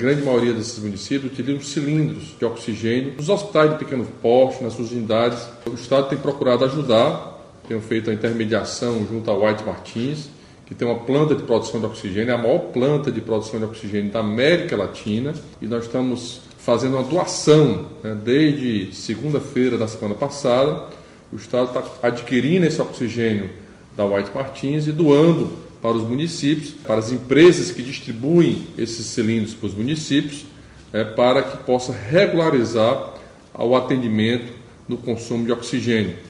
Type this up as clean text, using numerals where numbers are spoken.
grande maioria desses municípios utilizam cilindros de oxigênio nos hospitais de pequeno porte, nas suas unidades. O Estado tem procurado ajudar, tem feito a intermediação junto à White Martins, que tem uma planta de produção de oxigênio, a maior planta de produção de oxigênio da América Latina, e nós estamos fazendo uma doação, desde segunda-feira da semana passada. O Estado está adquirindo esse oxigênio da White Martins e doando para os municípios, para as empresas que distribuem esses cilindros para os municípios, para que possa regularizar o atendimento no consumo de oxigênio.